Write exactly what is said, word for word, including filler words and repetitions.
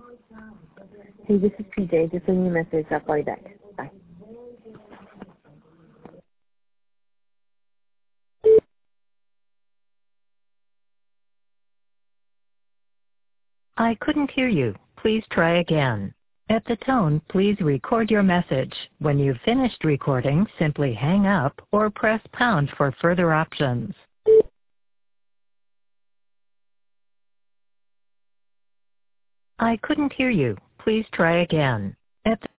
Hey, this is P J. Just leave me a message. I'll call you back. Bye. I couldn't hear you. Please try again. At the tone, please record your message. When you've finished recording, simply hang up or press pound for further options. I couldn't hear you. Please try again. At the